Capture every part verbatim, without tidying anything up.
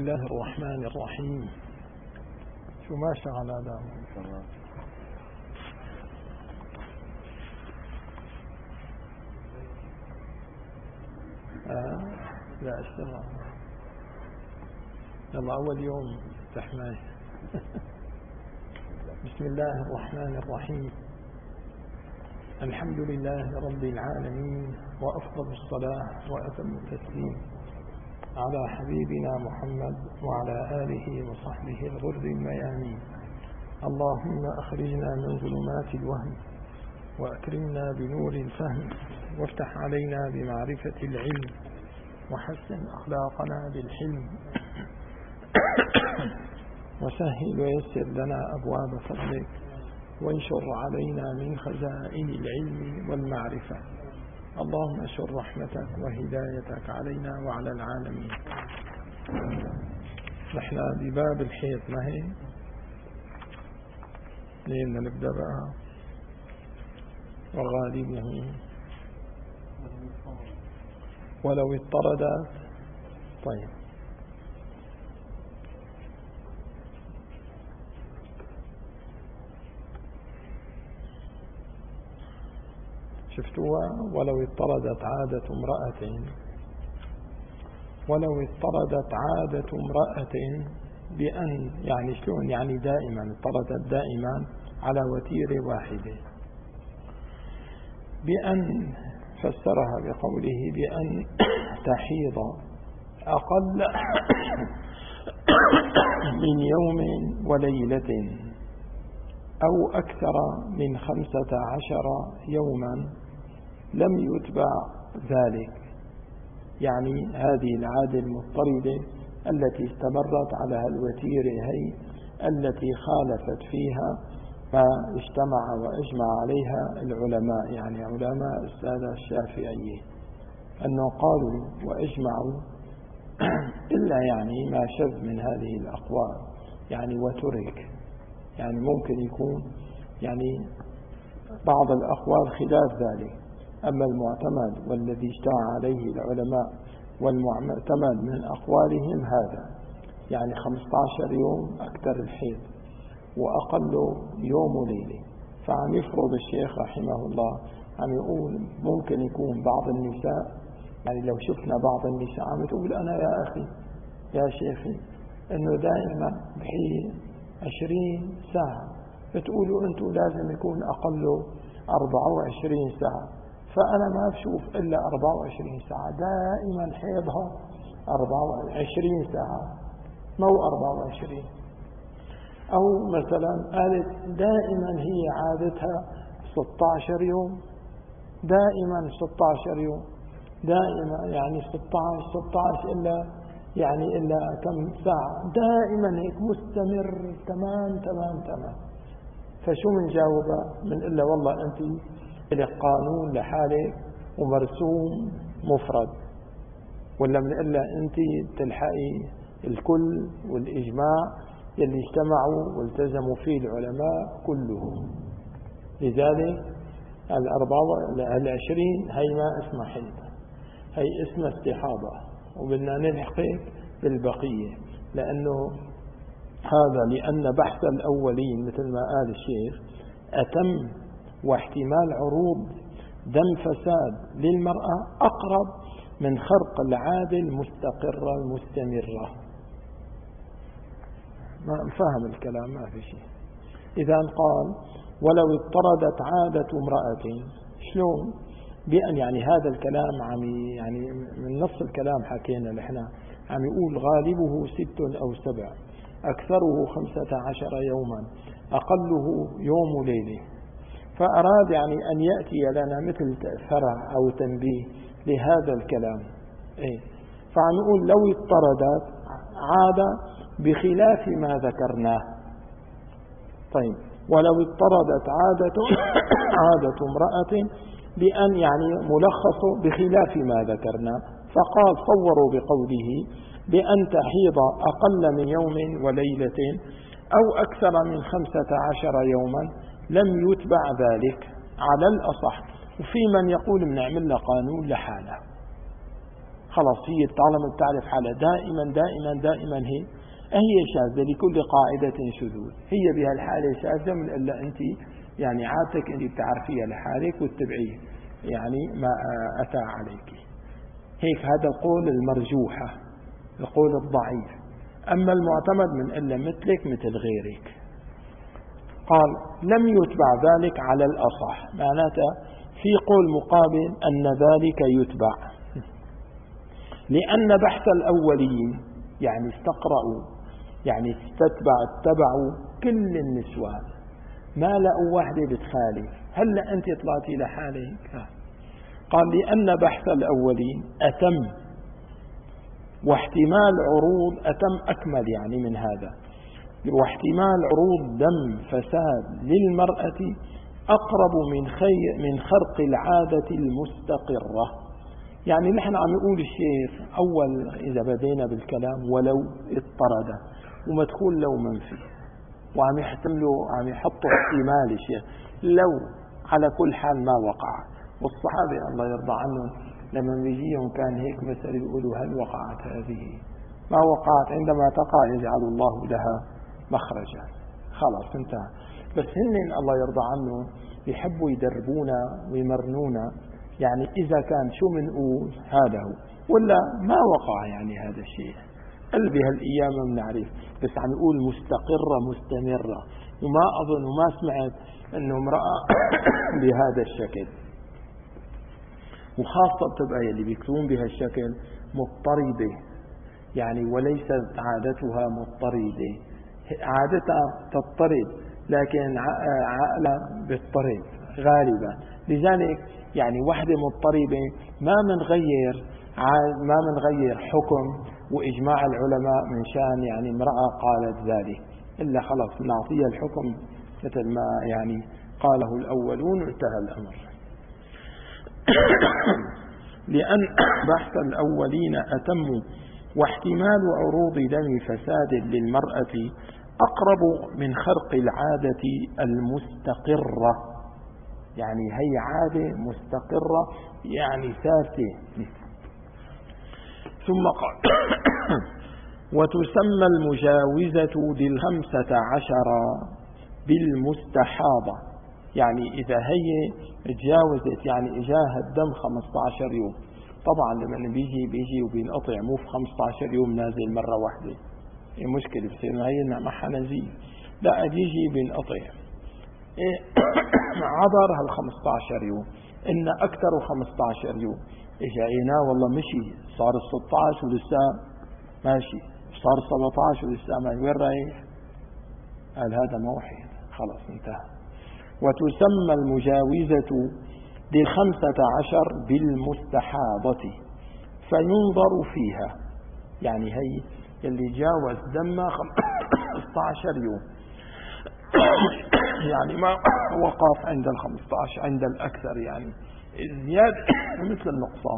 الله الرحمن الرحيم. شو ما شغل هذا؟ آه لا اشتغل. يلا أول يوم تحماي. بسم الله الرحمن الرحيم. الحمد لله رب العالمين، وأفضل الصلاة وأتم التسليم على حبيبنا محمد وعلى آله وصحبه الغر الميامين. اللهم أخرجنا من ظلمات الوهم وأكرمنا بنور الفهم، وافتح علينا بمعرفة العلم، وحسن أخلاقنا بالحلم، وسهل ويسر لنا أبواب فضلك، وانشر علينا من خزائن العلم والمعرفة. اللهم اشر رحمتك وهدايتك علينا وعلى العالمين. نحن بباب الحيض، ما هي لين نبدأ بقى. وغالبه ولو اضطردت. طيب شفتوها؟ ولو اضطردت عادة امرأة ولو اضطردت عادة امرأة بأن، يعني شلون؟ يعني دائما اضطردت دائما على وتير واحدة، بأن فسرها بقوله بأن تحيض أقل من يوم وليلة أو أكثر من خمسة عشر يوما لم يتبع ذلك. يعني هذه العادة المضطردة التي استمرت على الوتير هي التي خالفت فيها ما اجتمع وأجمع عليها العلماء، يعني علماء السادة الشافعية، أنه قالوا وأجمعوا إلا يعني ما شذ من هذه الأقوال، يعني وترك، يعني ممكن يكون يعني بعض الأقوال خلاف ذلك. أما المعتمد والذي اجتمع عليه العلماء والمعتمد من أقوالهم هذا، يعني خمسة عشر يوم أكثر الحيض وأقل يوم وليلة. فعم يفرض الشيخ رحمه الله، عم يقول ممكن يكون بعض النساء، يعني لو شفنا بعض النساء عم تقول أنا يا أخي يا شيخي أنه دائما بحيض عشرين ساعة، بتقولوا أنتم لازم يكون أقل أربعة وعشرين ساعة، فأنا ما بشوف إلا أربعة وعشرين ساعة، دائما حيضها أربعة وعشرين ساعة مو أربعة وعشرين. أو مثلا قالت دائما هي عادتها ستة عشر يوم، دائما ستة عشر يوم، دائما يعني ستة عشر ستة عشر إلا يعني إلا كم ساعة، دائما هيك مستمر تمام تمام تمام. فشو من جاوبه؟ من إلا والله أنت لك قانون لحالك ومرسوم مفرد، ولا من إلا أنت تلحقي الكل والإجماع يلي اجتمعوا والتزموا فيه العلماء كلهم. لذلك الأربعة العشرين هي ما اسمها حيض، هي اسمها استحاضة، وبدنا نلحق بالبقية، لأنه هذا لأن بحث الأولين مثل ما قال الشيخ أتم، واحتمال عروض دم فساد للمرأة أقرب من خرق العادة المستقرة المستمرة. ما فهم الكلام، ما في شيء. إذا قال ولو اضطردت عادة امرأة، شلون؟ بأن يعني هذا الكلام عم يعني من نص الكلام حكينا نحن، عم يقول غالبه ست أو سبع، أكثره خمسة عشر يوما، أقله يوم وليلة. فأراد يعني أن يأتي لنا مثل فرع أو تنبيه لهذا الكلام. إيه؟ فعم يقول لو اضطردت عادة بخلاف ما ذكرناه. طيب ولو اضطردت عادة عادة امرأة بأن يعني ملخص بخلاف ما ذكرنا، فقال صوروا بقوله بأن تحيض أقل من يوم وليلة أو أكثر من خمسة عشر يوما لم يتبع ذلك على الأصح. وفي من يقول بنعمل له قانون لحاله، خلاص هي طالما بتعرف حالها دائما دائما دائما هي هي شاذة لكل قاعدة شذوذ، هي بهالحالة شاذة من إلا أنت يعني عادتك أنت بتعرفيها لحالك وتتبعيه يعني ما أتى عليك. هيك هذا القول المرجوحة، القول الضعيف. أما المعتمد من إلا مثلك مثل غيرك. قال لم يتبع ذلك على الأصح، معناته في قول مقابل أن ذلك يتبع، لأن بحث الأولين يعني استقرأوا يعني استتبع اتبعوا كل النسوان، ما لقوا واحدة بتخالف. هلأ أنت طلعتي لحالك. قال لأن بحث الأولين أتم، واحتمال عروض أتم أكمل يعني من هذا، واحتمال عروض دم فساد للمرأة أقرب من خي من خرق العادة المستقرة. يعني نحن عم نقول الشيخ أول إذا بدينا بالكلام ولو اضطرد ومدخول لو منفي، وعم يحتملوا عم يحطوا احتمال الشيخ لو على كل حال ما وقع. والصحابة الله يرضى عنهم لما بيجيهم كان هيك مثل يقولوا هل وقعت هذه؟ ما وقعت، عندما تقع يجعل الله لها مخرجا. خلاص انتهى. بس هن الله يرضى عنهم يحبوا يدربونا ويمرنونا، يعني إذا كان شو منقول هذا هو ولا ما وقع يعني هذا الشيء قل بهالأيام بنعرف، بس عم يقول مستقرة مستمرة. وما أظن وما سمعت أنه امرأة بهذا الشكل، وخاصة بتبقى اللي بيكتبون بهالشكل مضطردة يعني، وليست عادتها مضطردة، عادتها تضطرد لكن عقلها بيضطرد غالبا. لذلك يعني وحدة مضطربة ما منغير ما منغير حكم وإجماع العلماء من شان يعني امرأة قالت ذلك، إلا خلاص نعطيها الحكم مثل ما يعني قاله الأولون وانتهى الأمر. لأن بحث الأولين أتم، واحتمال عروض دم فساد للمرأة أقرب من خرق العادة المستقرة، يعني هي عادة مستقرة يعني ثابتة. ثم قال وتسمى المجاوزة للخمسة عشر بالمستحاضة، يعني إذا هي تجاوزت يعني إجاها الدم خمسة عشر يوم. طبعا لما بيجي بيجي وبينقطع مو في خمسة عشر يوم نازل مرة واحدة، هي مشكلة بصير هي معها نزيف، لا بيجي بينقطع إيه عبر هال خمسة عشر يوم، إن أكثر خمسة عشر يوم إجاينا والله مشي صار ستة عشر ولسه ماشي، صار سبعة عشر ولسه ماشي، وين رايح؟ قال هذا موحد، خلاص انتهى. وتسمى المجاوزة للخمسة عشر بالمستحاضة فينظر فيها، يعني هي اللي جاوز دمها خمسة عشر يوم يعني ما وقف عند الخمسة عشر عند الأكثر، يعني الزيادة مثل النقصان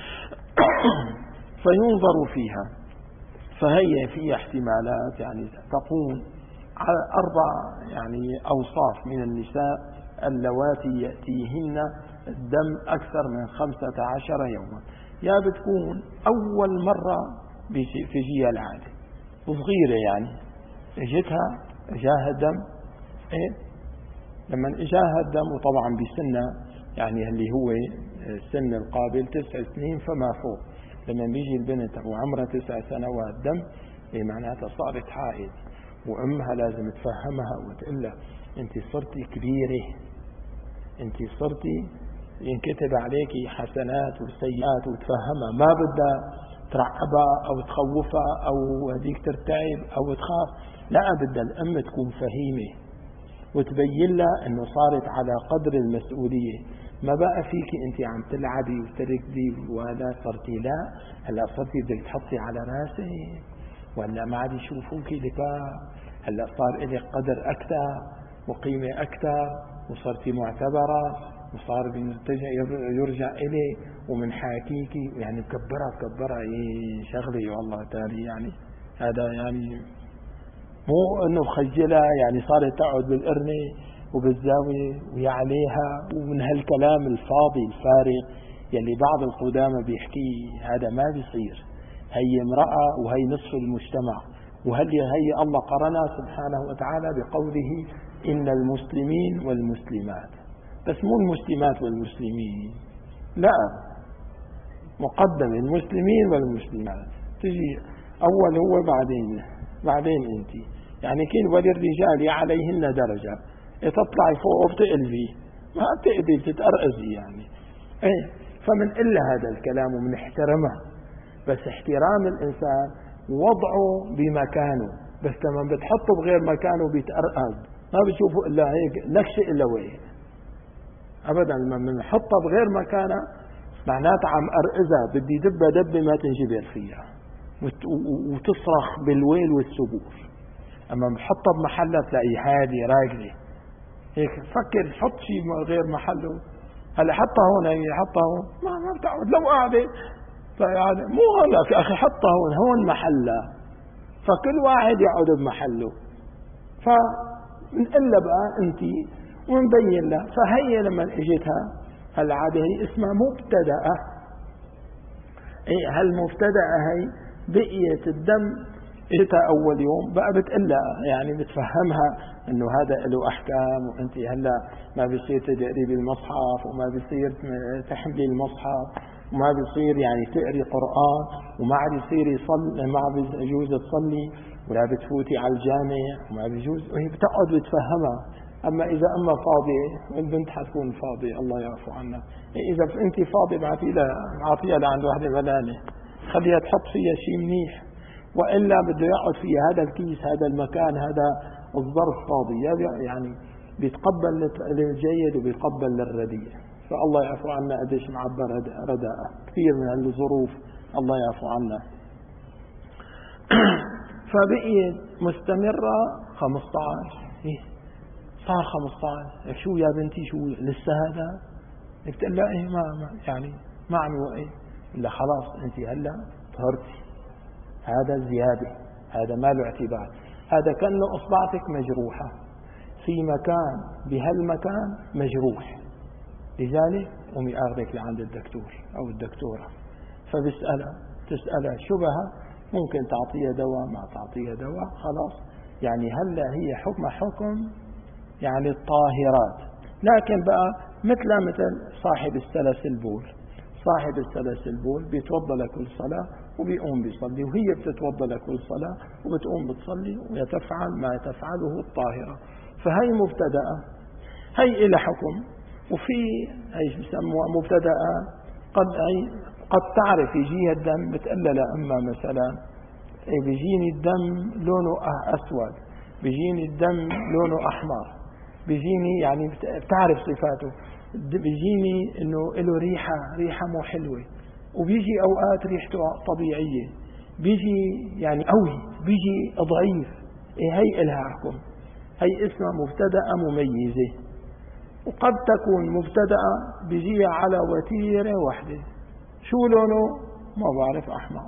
فينظر فيها. فهي في احتمالات يعني تكون على أربع يعني أوصاف من النساء اللواتي يأتيهن الدم أكثر من خمسة عشر يوما. يا بتكون أول مرة بيجيها العادة صغيرة، يعني اجتها اجاها الدم ايه لما اجاها الدم، وطبعا بسنة يعني اللي هو السن القابل تسع سنين فما فوق، لما بيجي البنت وعمرها تسع سنوات دم إيه معناتها صارت حائض، وأمها لازم تفهمها وتقول لها أنت صرتي كبيرة، أنت صرتي ينكتب عليكي حسنات وسيئات، وتفهمها ما بدها ترعبها أو تخوفها أو هذيك ترتعب أو تخاف، لا بدها الأم تكون فهيمة وتبين لها أنه صارت على قدر المسؤولية، ما بقى فيكي أنت عم تلعبي وتركضي وهذا صرتي، لا هلا صرتي بدك تحطي على راسك، ولا ما عاد يشوفوكي لكا، هلا صار إلك قدر أكثر وقيمة أكثر وصرتي معتبرة وصار يرجع إلي ومن حاكيكي، يعني كبرها كبرها إيه شغلي والله تالي، يعني هذا يعني مو إنه خجلها يعني صارت تقعد بالقرنة وبالزاوية ويا عليها ومن هالكلام الفاضي الفارغ، يلي بعض القدامى بيحكي هذا ما بيصير، هي امرأة وهي نصف المجتمع، وهل هي الله قرنها سبحانه وتعالى بقوله إن المسلمين والمسلمات، بس مو المسلمات والمسلمين، لا، مقدم المسلمين والمسلمات، تجي أول هو بعدين بعدين أنت، يعني كين وللرجال عليهن درجة، تطلعي فوق وبتقلبي ما بتقدري بتتأرقزي يعني ايه. فمن إلا هذا الكلام ومن احترمه، بس احترام الإنسان وضعه بمكانه، بس لما بتحطه بغير مكانه بيتأرقز، ما بتشوفه إلا هيك نكشة إلا وين أبدا. لما بنحطها بغير مكانها معناتها عم أرقزها، بدي دبة دبة ما تنجبر فيها وتصرخ بالويل والسبور. أما بحطها بمحلها تلاقي هادي راقدة هيك. فكر حط شيء غير محله، هلا حطها هون، هي حطها هون ما ما بتعود لو قاعدة يعني مو غلط يا أخي، حطها هون، هون محلها، فكل واحد يقعد بمحله. فنقول بقى أنت ونبين لها. فهي لما اجتها هالعادة هي اسمها مبتدأة. ايه هالمبتدأة هي بقية الدم اجتها اول يوم بقى بتقلها، يعني بتفهمها انه هذا له احكام، وانت هلا ما بيصير تقري بالمصحف، وما بيصير تحملي المصحف، وما بيصير يعني تقري قرآن، وما عاد يصير يصلي، ما عاد يجوز تصلي، ولا بتفوتي على الجامع، وما بيجوز. وهي بتقعد بتفهمها. أما إذا أما فاضية البنت حتكون فاضية الله يعفو عنها، إذا أنت فاضية بعطي لها عطيها لعند واحدة ملانة، خليها تحط فيها شيء منيح، وإلا بده يقعد فيها هذا الكيس، هذا المكان، هذا الظرف فاضي، يعني بيتقبل الجيد وبيقبل للرديء. فالله يعفو عنا قديش معبر رداء كثير من الظروف، الله يعفو عنا. فبقيت مستمرة خمسة عشر، إيه صار خمسة عشر، شو يا بنتي شو لسه هذا؟ قلت لا إيه ما, ما يعني ما عم يوقع. لا خلاص أنت هلا طهرتي، هذا زيادة، هذا ما له اعتبار، هذا كأنه أصبعتك مجروحة في مكان، بهالمكان مجروح، لذلك قومي أخذك لعند الدكتور أو الدكتورة. فبسألها تسألها شبهة، ممكن تعطيها دواء ما تعطيها دواء، خلاص يعني هلا هي حكم حكم يعني الطاهرات. لكن بقى مثل مثل صاحب السلاسل بول، صاحب السلاسل بول بيتوضى لكل صلاة وبيقوم بيصلي، وهي بتتوضى لكل صلاة وبتقوم بتصلي، ويتفعل ما تفعله الطاهرة. فهي مبتدأة، هي إلى حكم. وفي هي بيسموها مبتدأة قد أي قد تعرف يجيها الدم بتقلل، أما مثلا بيجيني الدم لونه أسود، بيجيني الدم لونه أحمر، بيجيني يعني بتعرف صفاته، بيجيني إنه له ريحة ريحة مو حلوة، وبيجي أوقات ريحته طبيعية، بيجي يعني قوي، بيجي ضعيف. إيه هي إلها حكم، هي اسمها مبتدأة مميزة. وقد تكون مبتدأة بيجيها على وتيرة واحدة، شو لونه ما بعرف، أحمر،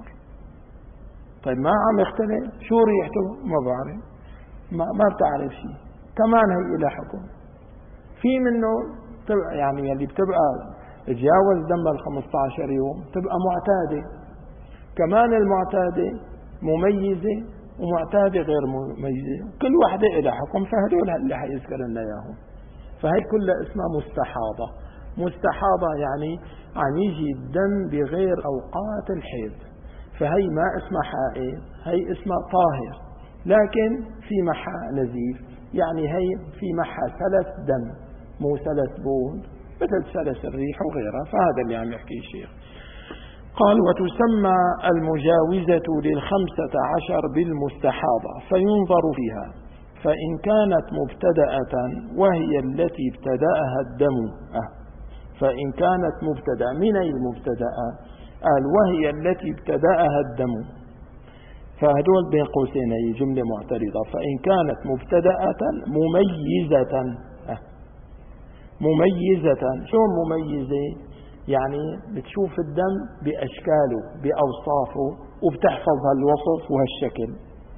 طيب ما عم يختلف، شو ريحته ما بعرف، ما, ما بتعرف شيء، كمان هي إلى حكم. في منه يعني اللي بتبقى تجاوز دم الخمسة عشر يوم تبقى معتادة، كمان المعتادة مميزة ومعتادة غير مميزة، كل واحدة إلى حكم. فهدول اللي حيذكر لنا إياهم. فهي كلها اسمها مستحاضة. مستحاضة يعني عم يجي الدم بغير أوقات الحيض، فهي ما اسمها حائض، هي اسمها طاهر، لكن في محا نزيف، يعني هي في محا سلس دم مو سلس بول، مثل سلس الريح وغيرها. فهذا اللي عم يحكي الشيخ. قال وتسمى المجاوزة للخمسة عشر بالمستحاضة، فينظر فيها، فإن كانت مبتدأة وهي التي ابتدأها الدم، أه فإن كانت مبتدأة، من أي المبتدأة؟ قال وهي التي ابتدأها الدم، فهدول بين قوسين هي جملة معترضة. فإن كانت مبتدأة مميزة، أه مميزة، شو مميزة؟ يعني بتشوف الدم بأشكاله بأوصافه وبتحفظ هالوصف وهالشكل.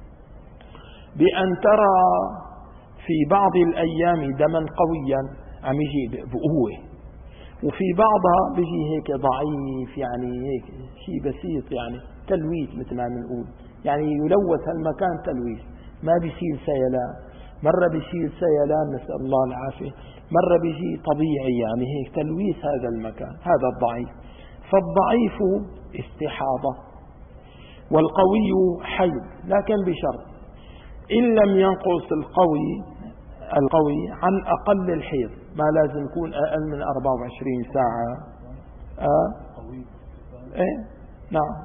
بأن ترى في بعض الأيام دما قويا عم يجي بقوة، وفي بعضها بيجي هيك ضعيف، يعني هيك شيء بسيط، يعني تلويث مثل ما بنقول، يعني يلوث هالمكان تلويث، ما بيصير سيلان. مرة بيصير سيلان نسأل الله العافية، مرة بيجي طبيعي، يعني هيك تلويث هذا المكان، هذا الضعيف. فالضعيف استحاضة، والقوي حيض، لكن بشرط إن لم ينقص القوي القوي عن أقل الحيض، ما لازم يكون أقل من أربعة وعشرين ساعة. آه؟ إيه؟ نعم.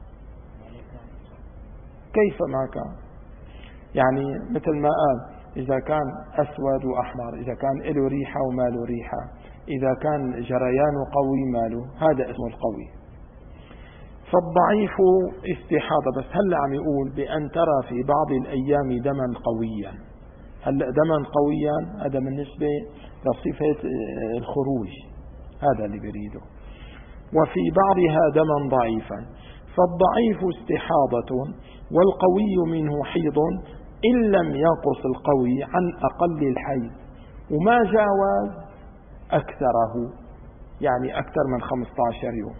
كيف ما كان، يعني مثل ما قال إذا كان أسود وأحمر، إذا كان له ريحة وما له ريحة، إذا كان جريانه قوي ماله، هذا اسمه القوي. فالضعيف استحاضة، بس هلأ عم يقول بأن ترى في بعض الأيام دما قويا. هلأ دما قويا هذا بالنسبة لصفة الخروج، هذا اللي بريده. وفي بعضها دما ضعيفا. فالضعيف استحاضة، والقوي منه حيض إن لم ينقص القوي عن أقل الحيض، وما جاوز أكثره، يعني أكثر من خمسة عشر يوم.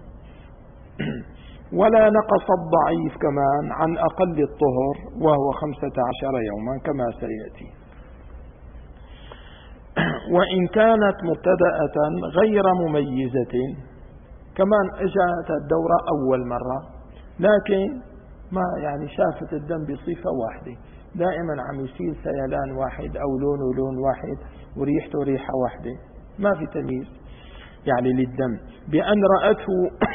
ولا نقص الضعيف كمان عن أقل الطهر وهو خمسة عشر يوما كما سيأتي. وإن كانت مبتدأة غير مميزة، كمان اجت الدورة أول مرة لكن ما يعني شافت الدم بصفة واحدة، دائما عم يصير سيلان واحد أو لونه لون واحد وريحته ريحة واحدة، ما في تمييز يعني للدم، بأن رأته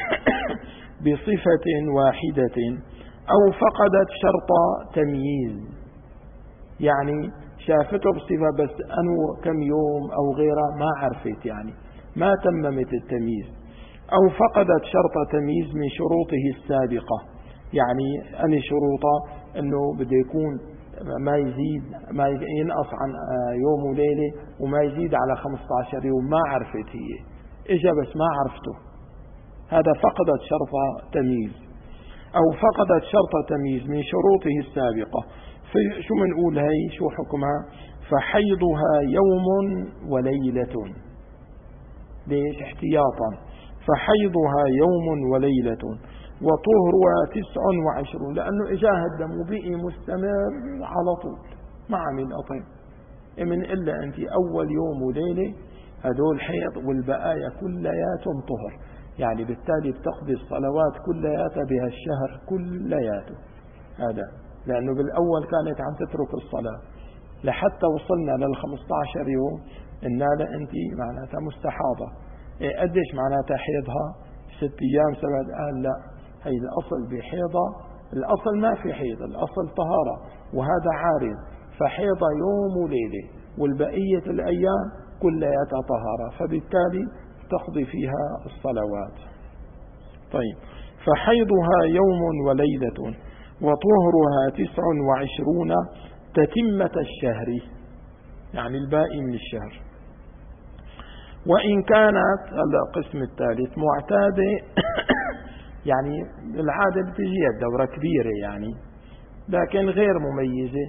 بصفة واحدة أو فقدت شرط تمييز، يعني شافته بصفة بس أنه كم يوم أو غيره ما عرفت، يعني ما تممت التمييز، أو فقدت شرط تمييز من شروطه السابقة، يعني أن شروطه أنه بده يكون ما يزيد ما ينقص عن يوم وليلة وما يزيد على خمسة عشر يوم، ما عرفت هي، إجا بس ما عرفته، هذا فقدت شرط تمييز. أو فقدت شرط تمييز من شروطه السابقة، شو منقول هي شو حكمها؟ فحيضها يوم وليلة، ليش؟ احتياطا، فحيضها يوم وليلة، وطهرها تسع وعشرون، لأنه إجاه الدم وبقي مستمر على طول ما عمل أطيب من إلا أنت أول يوم وليلة هدول حيض والبقايا كلياتهم طهر، يعني بالتالي بتقضي الصلوات كلياتها بها الشهر كلياته، هذا لأنه بالأول كانت عم تترك الصلاة لحتى وصلنا للخمسة عشر يوم إنها لأنت معناتها مستحاضة. إيه قديش معناتها حيضها؟ ست أيام سبعة؟ قال لا، هي الأصل بحيضة، الأصل ما في حيض، الأصل طهارة، وهذا عارض، فحيضة يوم وليلة والبقية الأيام كلها طهارة، فبالتالي تقضي فيها الصلوات. طيب، فحيضها يوم وليلة وطهرها تسع وعشرون تتمة الشهر، يعني الباقي من الشهر. وإن كانت القسم الثالث معتادة يعني العادة بتجي الدورة كبيرة يعني لكن غير مميزة،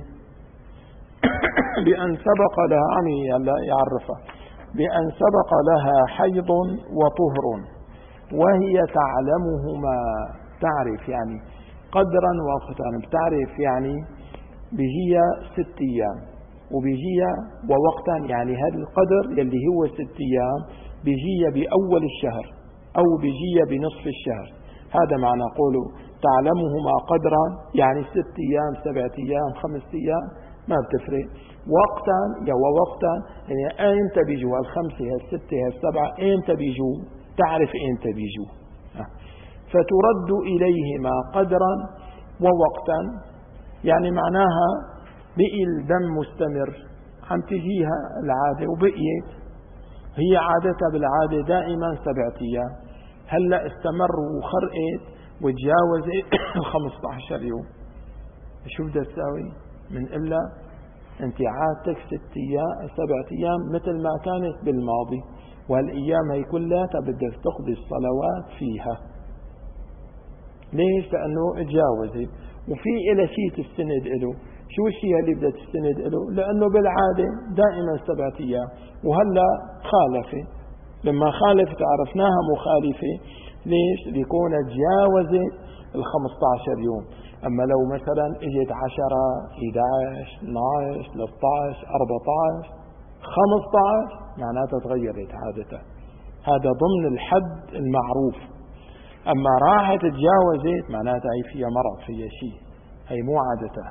بأن سبق لها عم يعرفها بأن سبق لها حيض وطهر وهي تعلمهما، تعرف يعني قدرا ووقتا، بتعرف يعني بهي ست أيام وبيجيها ووقتا، يعني هذا القدر اللي هو ست أيام بيجيها بأول الشهر أو بيجيها بنصف الشهر، هذا معنى قوله تعلمهما قدرا، يعني ست أيام سبعة أيام خمس أيام ما بتفرق، وقتا يا ووقتا، يعني أيمتى بيجوا الخمسة الستة السبعة، أيمتى بيجوا تعرف أيمتى بيجوا، فترد إليهما قدرا ووقتا، يعني معناها بقي الدم مستمر عم تجيها العادة وبقيت هي عادتها بالعادة دائما سبعة أيام، هلأ استمر وخرقت وتجاوزت خمسة عشر يوم، شو بدها تساوي؟ من إلا أنت عادتك ست أيام سبعة أيام مثل ما كانت بالماضي، والأيام هي كلها بدك تقضي الصلوات فيها. ليش؟ لأنه تجاوزت وفي إلى شيء تستند إله. شو الشيء اللي بدها تستند له؟ لأنه بالعادة دائما سبعة أيام وهلا خالفة، لما خالفت عرفناها مخالفة. ليش؟ ليكون تجاوزت الخمسة عشر يوم. أما لو مثلا اجت عشرة إحدى عشر اثني عشر ثلاثة عشر أربعة عشر خمسة عشر معناتها تغيرت عادتها، هذا ضمن الحد المعروف. أما راحت تجاوزت معناتها هي فيها مرض، فيها شيء، هي مو عادتها.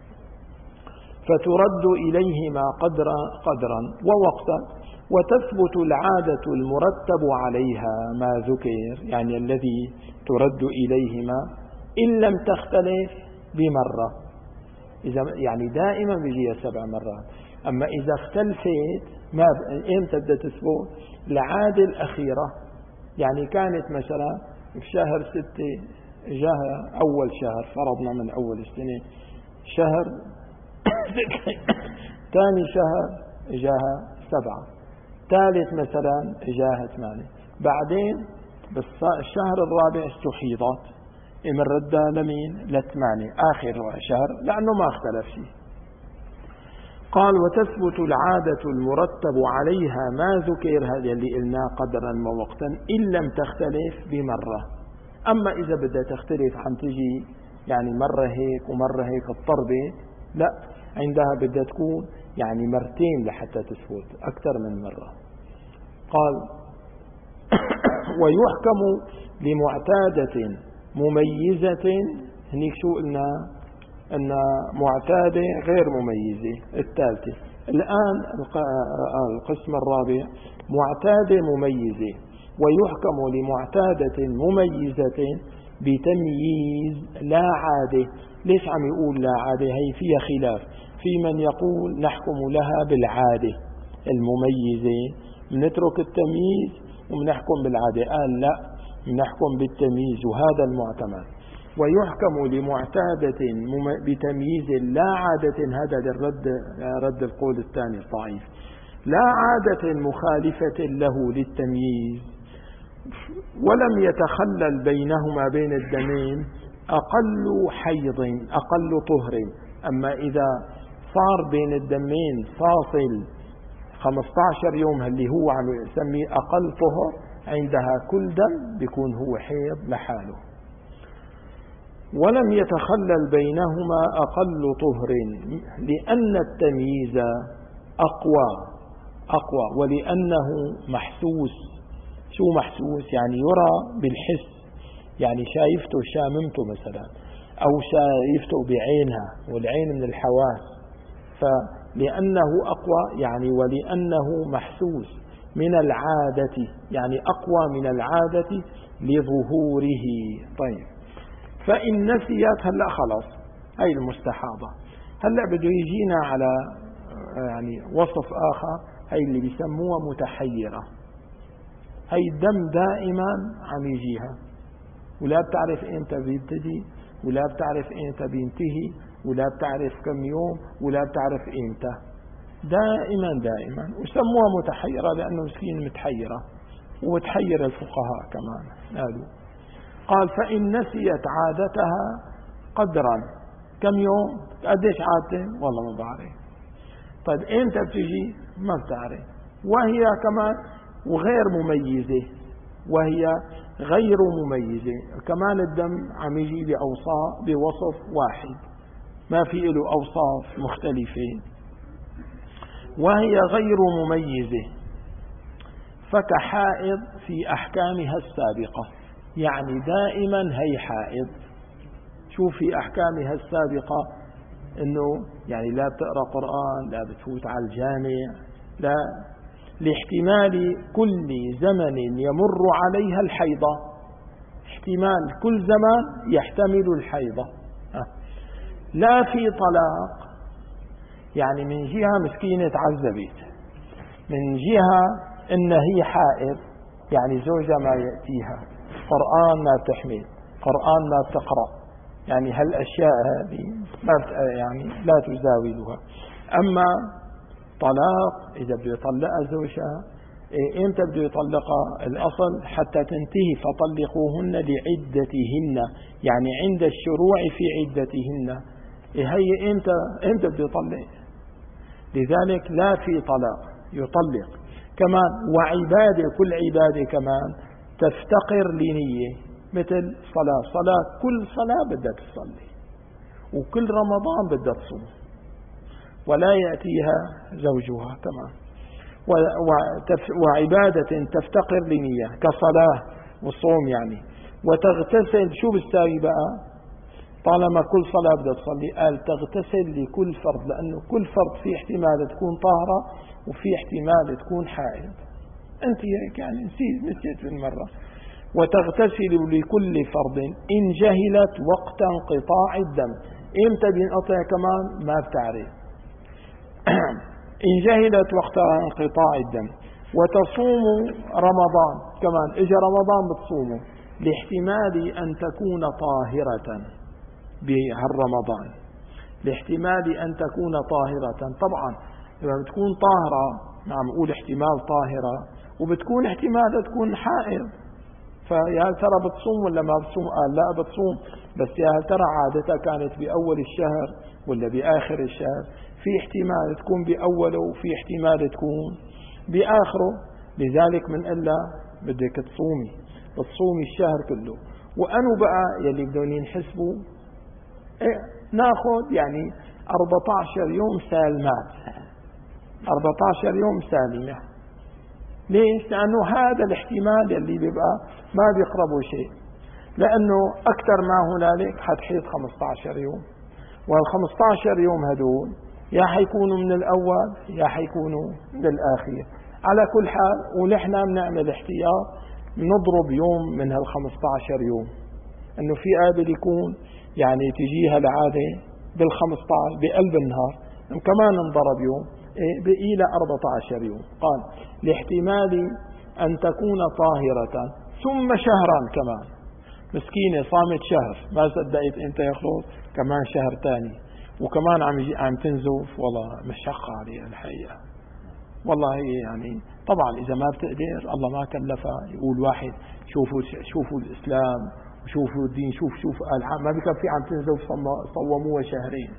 فترد إليهما قدرا قدرا ووقتا، وتثبت العادة المرتب عليها ما ذكر، يعني الذي ترد إليهما إن لم تختلف بمرة. إذا يعني دائما بيجيها سبع مرات. أما إذا اختلفت ما إمتى بدها تثبت؟ العادة الأخيرة، يعني كانت مثلا في شهر ستة جاها أول شهر، فرضنا من أول السنة شهر ثاني شهر جاها سبعة، ثالث مثلا جاها ثمانية، بعدين بالشهر الرابع استحيضت من ردها لمين؟ لثمانية آخر شهر، لأنه ما اختلف شيء. قال وتثبت العادة المرتب عليها ما ذكر، هذا اللي قلنا قدرا ووقتا إن لم تختلف بمرة. أما إذا بدها تختلف عم تجي يعني مرة هيك ومرة هيك اضطربت، لا، عندها بدها تكون يعني مرتين لحتى تثبت، أكثر من مرة. قال ويحكم لمعتادة مميزة، هنيك شو قلنا؟ أن معتادة غير مميزة. الثالثة الآن القسم الرابع معتادة مميزة. ويحكم لمعتادة مميزة بتمييز لا عادة. ليش عم يقول لا عادة؟ هي فيها خلاف، في من يقول نحكم لها بالعادة المميزة، نترك التمييز ونحكم بالعادة. قال لا، نحكم بالتمييز، وهذا المعتمد. ويحكم لمعتادة بتمييز لا عادة، هذا للرد رد القول الثاني الضعيف، لا عادة مخالفة له للتمييز ولم يتخلل بينهما بين الدمين أقل حيض أقل طهر. أما إذا صار بين الدمين فاصل خمسة عشر يوم اللي هو عم يسميه أقل طهر، عندها كل دم بيكون هو حيض لحاله. ولم يتخلل بينهما أقل طهر لأن التمييز أقوى أقوى ولأنه محسوس. شو محسوس؟ يعني يرى بالحس، يعني شايفته شاممته مثلا، أو شايفته بعينها، والعين من الحواس. فلأنه أقوى يعني ولأنه محسوس من العادة، يعني أقوى من العادة لظهوره. طيب، فإن نسيت، هلأ خلاص هاي المستحاضة، هلأ بده يجينا على يعني وصف آخر، هاي اللي بيسموها متحيرة. هاي الدم دائما عم يجيها، ولا بتعرف ايمتى بيبتدي، ولا بتعرف ايمتى بينتهي، ولا بتعرف كم يوم، ولا بتعرف ايمتى، دائما دائما. وسموها متحيرة لأنه مسكين متحيرة، وتحير الفقهاء كمان قالوا. قال فإن نسيت عادتها قدرا، كم يوم؟ قديش عادته؟ والله ما بعرف. طيب ايمتى بتجي؟ ما بتعرف. وهي كمان وغير مميزة، وهي غير مميزة كمان، الدم عم يجي بأوصاف بوصف واحد، ما في له أوصاف مختلفة، وهي غير مميزة. فكحائض في أحكامها السابقة، يعني دائما هي حائض. شوف في أحكامها السابقة، إنه يعني لا بتقرأ قرآن، لا بتفوت على الجامع، لا، لاحتمال كل زمن يمر عليها الحيضة، احتمال كل زمان يحتمل الحيضة. لا في طلاق، يعني من جهة مسكينة تعذبت، من جهة إن هي حائض، يعني زوجها ما يأتيها، قرآن ما بتحمل، قرآن ما بتقرأ، يعني هالأشياء هذه ما يعني لا تزاولها. أما طلاق، إذا بده يطلقها زوجها، إمتى بده يطلقها؟ الأصل حتى تنتهي، فطلقوهن لعدتهن، يعني عند الشروع في عدتهن. هي إمتى إمتى بده يطلق؟ لذلك لا في طلاق، يطلق كمان وعبادة، كل عبادة كمان تفتقر لنية، مثل صلاة صلاة كل صلاة بدها تصلي، وكل رمضان بدها تصوم ولا يأتيها زوجها كمان. وعبادة تفتقر لنية كصلاة والصوم يعني. وتغتسل، شو بتساوي بقى طالما كل صلاة بدها تصلي؟ قال تغتسل لكل فرض، لأنه كل فرض في احتمال تكون طاهرة وفي احتمال تكون حائض. أنت هيك يعني نسيت نسيت بالمرة. وتغتسل لكل فرض إن جهلت وقت انقطاع الدم. إمتى بينقطع كمان ما بتعرف. إن جهلت وقت انقطاع الدم. وتصوم رمضان كمان، إجا رمضان بتصومه لاحتمال أن تكون طاهرة بهالرمضان، لاحتمال أن تكون طاهرة. طبعا لما بتكون طاهرة، نعم أقول احتمال طاهرة، وبتكون احتمال تكون حائض، فيا هل ترى بتصوم ولا ما بتصوم؟ قال لا بتصوم، بس يا هل ترى عادتها كانت بأول الشهر ولا بآخر الشهر؟ في احتمال تكون بأوله وفي احتمال تكون بآخره. لذلك من إلا بدك تصومي، تصومي الشهر كله. وأنو بقى يلي بدون ينحسبوا إيه؟ ناخذ يعني أربعة عشر يوم سالمات، أربعة عشر يوم سالمة. ليش؟ لأنه هذا الاحتمال اللي بيبقى ما بيقربوا شيء، لأنه أكثر ما هنالك حتحيط خمسة عشر يوم، والخمسة عشر يوم هدول يا حيكونوا من الأول يا حيكونوا من الآخر. على كل حال ونحن بنعمل احتياط، نضرب يوم من هالخمسة عشر يوم، أنه في قابل يكون يعني تجيها العادة بالخمسة عشر بقلب النهار، كمان نضرب يوم بقي إلى أربعة عشر يوم. قال لاحتمال أن تكون طاهرة. ثم شهرا كمان، مسكينة صامت شهر ما صدقت أنت يخلص كمان شهر تاني، وكمان عم عم تنزف، والله مشقة عليها الحقيقة والله. يعني طبعا إذا ما بتقدر الله ما كلفها، يقول واحد شوفوا شوفوا الإسلام وشوفوا الدين، شوف شوف ما بكفي عم تنزف صوموها شهرين.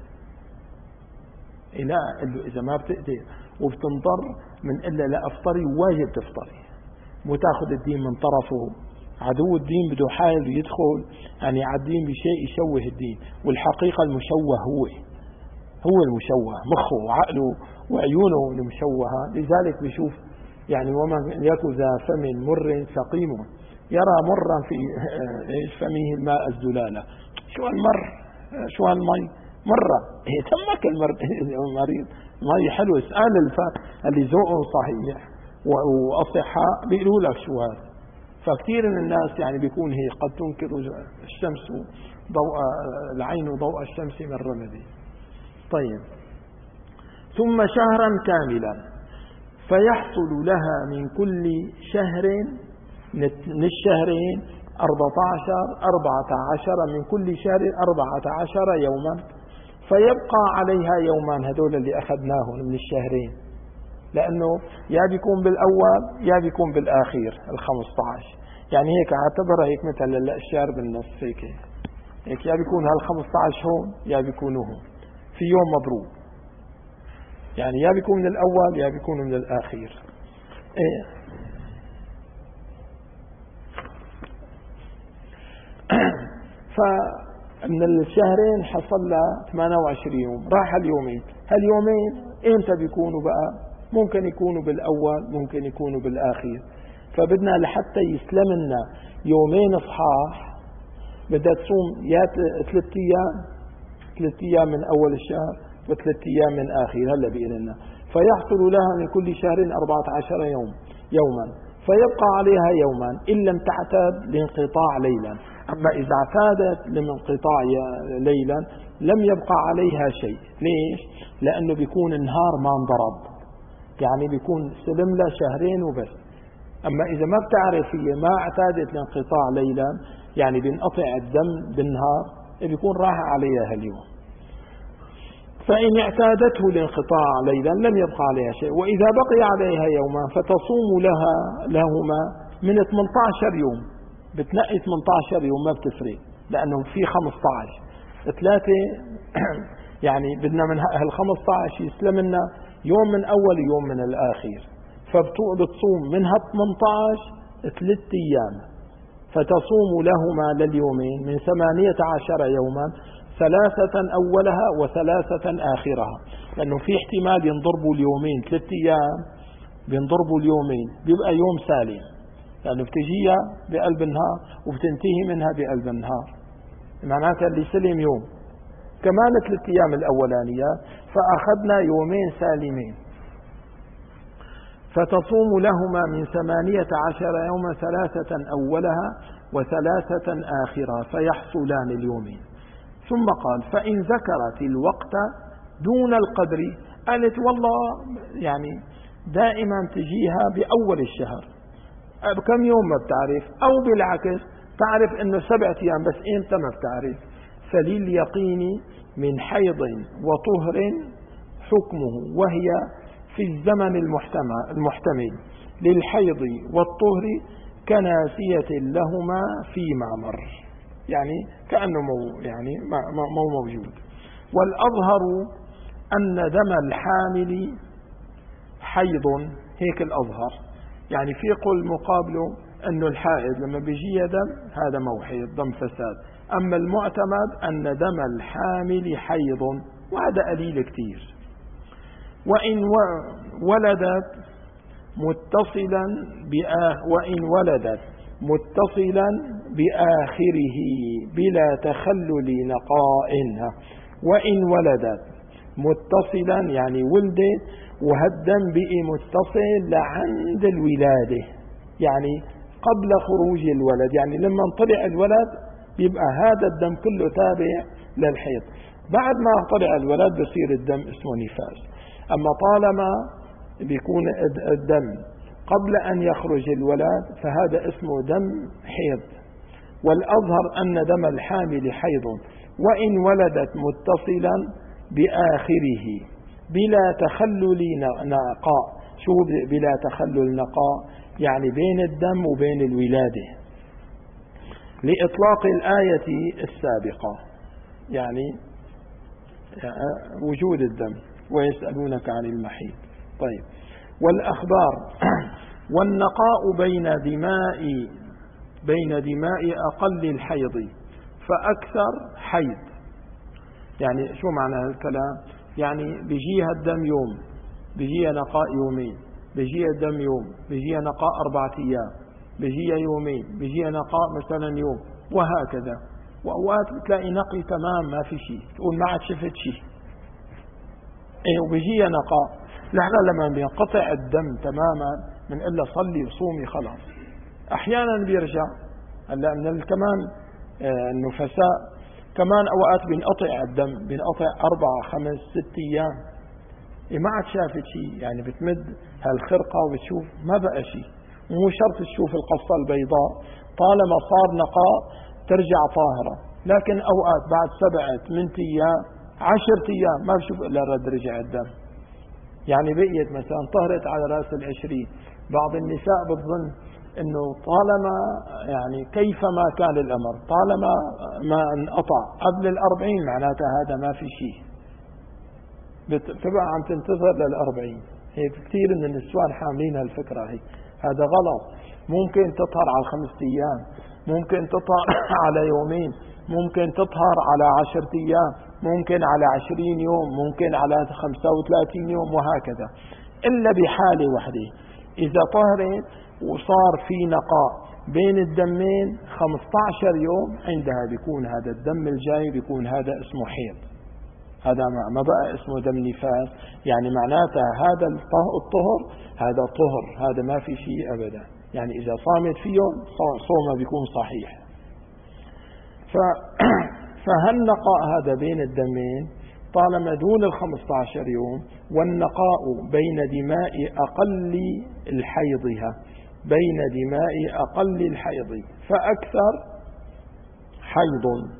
لا قل له إذا ما بتقدر وبتنضر من إلا لا أفطري، واجب تفطري، مو تاخذ الدين من طرفه. عدو الدين بده حال يدخل يعني على الدين بشيء يشوه الدين، والحقيقة المشوه هو هو المشوه، مخه وعقله وعيونه المشوهة. لذلك بيشوف يعني ومن يكن ذا فم مر سقيم يرى مرا في فمه الماء الزلالة. شو المر؟ شو هالمي؟ مرة هي تمك المريض مي حلو. اسأل الفات اللي ذوقه صحيح وأصحاء بيقولوا لك شو هذا. فكثير من الناس يعني بيكون هي قد تنكر الشمس ضوء العين وضوء الشمس من رمده. طيب ثم شهرا كاملا فيحصل لها من كل شهر من الشهرين أربعة عشر أربعة عشر من كل شهر أربعة عشر يوما، فيبقى عليها يومان هدول اللي أخذناهم من الشهرين، لأنه يا بيكون بالأول يا بيكون بالآخير الخمسة عشر. يعني هيك اعتبرها هيك مثل الشهر بالنص هيك هيك يا بيكون هالخمسة عشر هون يا بيكونوا هون في يوم مضروب، يعني يا بيكون من الأول يا بيكون من الآخير. إيه فمن الشهرين حصل لها ثمانية وعشرين يوم، راح اليومين. هاليومين إمتى بيكونوا بقى؟ ممكن يكونوا بالأول ممكن يكونوا بالآخير. فبدنا لحتى يسلم لنا يومين صحاح بدها تصوم يا ثلاث أيام ثلاث أيام من أول الشهر وثلاث أيام من آخر. هلا بيقول لنا فيحصل لها من كل شهر أربعة عشر يوم يوما، فيبقى عليها يوما إن لم تعتاد لانقطاع ليلا. أما إذا اعتادت لانقطاع ليلا لم يبقى عليها شيء. ليش؟ لأنه بيكون النهار ما انضرب، يعني بيكون سلم له شهرين وبس. أما إذا ما بتعرف هي ما اعتادت لانقطاع ليلا يعني بينقطع الدم بالنهار، بيكون راح عليها اليوم. فإن اعتادته لانقطاع ليلا لم يبقى عليها شيء. وإذا بقي عليها يوما فتصوم لها لهما من ثمانية عشر يوم. بتنقي ثمانية عشر يوم ما بتفرق، لأنه في خمسة عشر ثلاثة يعني بدنا من هال خمسة عشر يسلم لنا يوم من أول يوم من الآخر. فبتصوم منها ثمانية عشر ثلاث أيام، فتصوم لهما لليومين من ثمانية عشر يوما ثلاثة أولها وثلاثة آخرها، لأنه في احتمال ينضربوا اليومين ثلاث أيام، بينضربوا اليومين بيبقى يوم سالم، لأنه بتجيها بقلب النهار وبتنتهي منها بقلب النهار، معناتها اللي سلم يوم كمان ثلاث أيام الأولانية، فأخذنا يومين سالمين. فتصوم لهما من ثمانية عشر يوما ثلاثة أولها وثلاثة آخرها فيحصلان اليومين. ثم قال فإن ذكرت الوقت دون القدر، قالت والله يعني دائما تجيها بأول الشهر بكم يوم ما بتعرف، أو بالعكس تعرف أنه سبعة أيام بس إمتى ما بتعرف، فلليقين من حيض وطهر حكمه، وهي في الزمن المحتمل للحيض والطهر كناسية لهما فيما مر، يعني كأنه مو يعني مو موجود. والأظهر أن دم الحامل حيض، هيك الأظهر، يعني في قول مقابله أنه الحائض لما بيجي دم هذا مو حيض، دم فساد. أما المعتمد أن دم الحامل حيض، وهذا قليل كتير. وإن ولدت متصلا وإن ولدت متصلا بآخره بلا تخلل نقائها، وإن ولدت متصلا يعني ولدت وهالدم بقي متصل لعند الولادة، يعني قبل خروج الولد، يعني لما طلع الولد يبقى هذا الدم كله تابع للحيض، بعد ما طلع الولد بصير الدم اسمه نفاس. أما طالما بيكون الدم قبل أن يخرج الولد فهذا اسمه دم حيض. والأظهر أن دم الحامل حيض، وإن ولدت متصلا بآخره بلا تخلل نقاء. شو بلا تخلل نقاء؟ يعني بين الدم وبين الولادة، لإطلاق الآية السابقة، يعني وجود الدم ويسألونك عن المحيض. طيب، والأخبار والنقاء بين دماء بين دماء أقل الحيض فأكثر حيض. يعني شو معنى هالكلام؟ يعني بيجيها الدم يوم، بيجيها نقاء يومين، بيجيها الدم يوم، بيجيها نقاء أربعة أيام، بيجيها يومين، بيجيها نقاء مثلا يوم، وهكذا. وأوقات بتلاقي نقي تمام ما في شيء، تقول ما عاد شفت شيء. ايه، وبيجيها نقاء. نحن لما بينقطع الدم تماما بنقول له صلي وصومي خلاص. احيانا بيرجع. هلا من كمان آه النفساء كمان اوقات بينقطع الدم، بينقطع اربع خمس ست ايام، إيه ما عاد شافت شيء، يعني بتمد هالخرقة وبتشوف ما بقى شيء. مو شرط تشوف القصة البيضاء، طالما صار نقاء ترجع طاهرة. لكن اوقات بعد سبعة ثمانية ايام عشرة ايام ما بشوف الا رد رجع الدم، يعني بقيت مثلا طهرت على راس العشرين. بعض النساء بتظن انه طالما يعني كيفما كان الامر طالما ما انقطع قبل الاربعين معناتها هذا ما في شيء، بتبقى عم تنتظر للأربعين. هيك كثير من النسوان حاملين هالفكرة هي، هذا غلط. ممكن تطهر على خمسة أيام، ممكن تطهر على يومين، ممكن تطهر على عشرة أيام، ممكن على عشرين يوم، ممكن على خمسة وثلاثين يوم، وهكذا. إلا بحالة واحدة، إذا طهرت وصار في نقاء بين الدمين خمسة عشر يوم، عندها بيكون هذا الدم الجاي بيكون هذا اسمه حيض، هذا ما بقى اسمه دم نفاس. يعني معناتها هذا الطهر هذا طهر، هذا ما في شيء أبدا. يعني إذا صامت فيهم صومه بيكون صحيح. فهالنقاء هذا بين الدمين طالما دون الخمسة عشر يوم، والنقاء بين دماء أقل الحيضها بين دماء أقل الحيض فأكثر حيض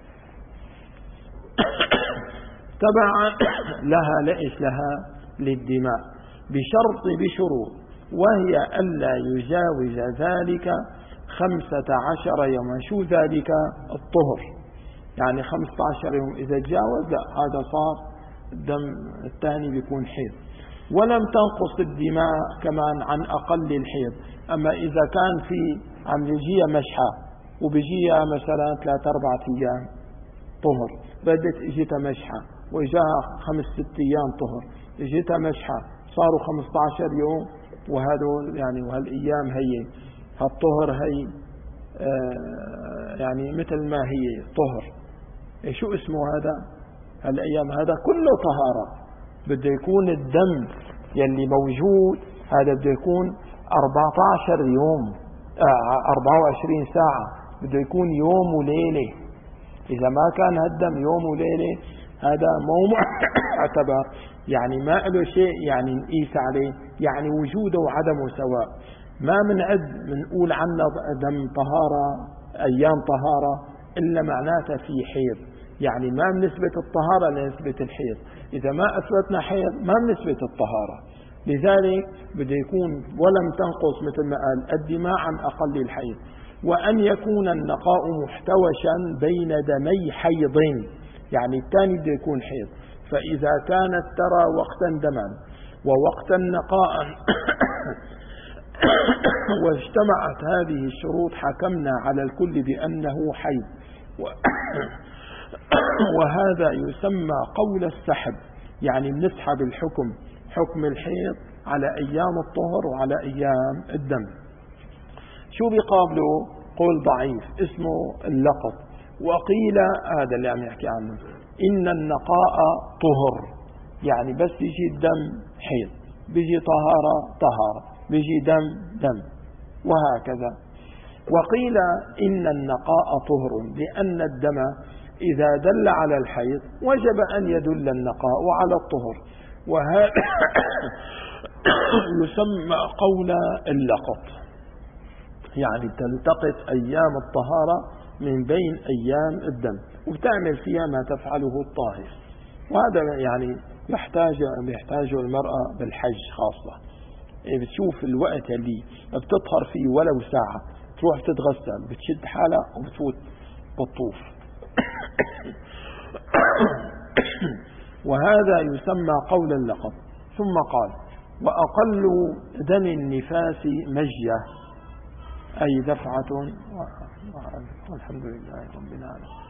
تبع لها لإيش لها للدماء بشرط بشروط، وهي ألا يجاوز ذلك خمسة عشر يوما. شو ذلك؟ الطهر، يعني خمسة عشر يوم إذا تجاوز لا هذا صار الدم الثاني بيكون حيض. ولم تنقص الدماء كمان عن أقل الحيض. أما إذا كان في عم يجيها مشحة وبيجيها مثلا ثلاثة أربعة أيام طهر، بدت إجيتها مشحة وإجاها خمس ست أيام طهر، إجيتها مشحة صاروا خمسة عشر يوم، وهذول يعني وهالأيام هي هالطهر هي آه يعني مثل ما هي طهر. شو اسمه هذا؟ هالأيام هذا كله طهارة. بده يكون الدم يلي موجود هذا بده يكون أربعة عشر يوم، آه أربعة وعشرين ساعة، بده يكون يوم وليلة. إذا ما كان هالدم يوم وليلة هذا مو معتبر، يعني ما له شيء يعني نقيس عليه، يعني وجوده وعدمه سواء. ما منعد منقول عنه دم طهارة أيام طهارة إلا معناته في حيض، يعني ما بنثبت الطهارة لنثبت الحيض. إذا ما أثبتنا حيض ما بنثبت الطهارة. لذلك بده يكون ولم تنقص مثل ما قال الدماء عن أقل الحيض، وأن يكون النقاء محتوشا بين دمي حيض، يعني الثاني بده يكون حيض. فإذا كانت ترى وقتا دما ووقتا نقاء واجتمعت هذه الشروط حكمنا على الكل بأنه حيض، وهذا يسمى قول السحب، يعني بنسحب الحكم حكم الحيض على أيام الطهر وعلى أيام الدم. شو بيقابله؟ قول ضعيف اسمه اللقط. وقيل هذا اللي عم يحكي عنه إن النقاء طهر، يعني بس بيجي الدم حيض، بيجي طهارة طهارة، بيجي دم دم، وهكذا. وقيل إن النقاء طهر لأن الدم إذا دل على الحيض وجب أن يدل النقاء على الطهر، وهذا يسمى قول اللقط، يعني تلتقط أيام الطهارة من بين أيام الدم وبتعمل فيها ما تفعله الطاهر. وهذا يعني يحتاج يحتاجه المرأة بالحج خاصة، بتشوف الوقت اللي بتطهر فيه ولو ساعة، تروح تتغسل بتشد حالها وبتفوت بالطوف. وهذا يسمى قول اللقط. ثم قال وأقل دم النفاس مجية، أي دفعة. والحمد لله رب العالمين.